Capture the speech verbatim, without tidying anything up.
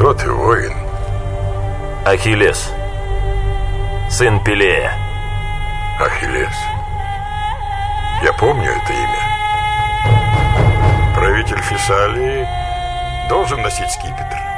Кто ты, воин? Ахиллес, сын Пелея. Ахиллес. Я помню это имя. Правитель Фессалии должен носить скипетр.